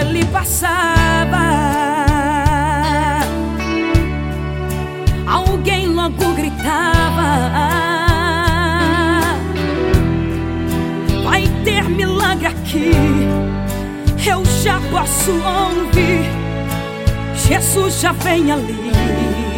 ele passava, alguém logo gritava: vai ter milagre aqui. Eu já posso ouvir, Jesus já vem ali.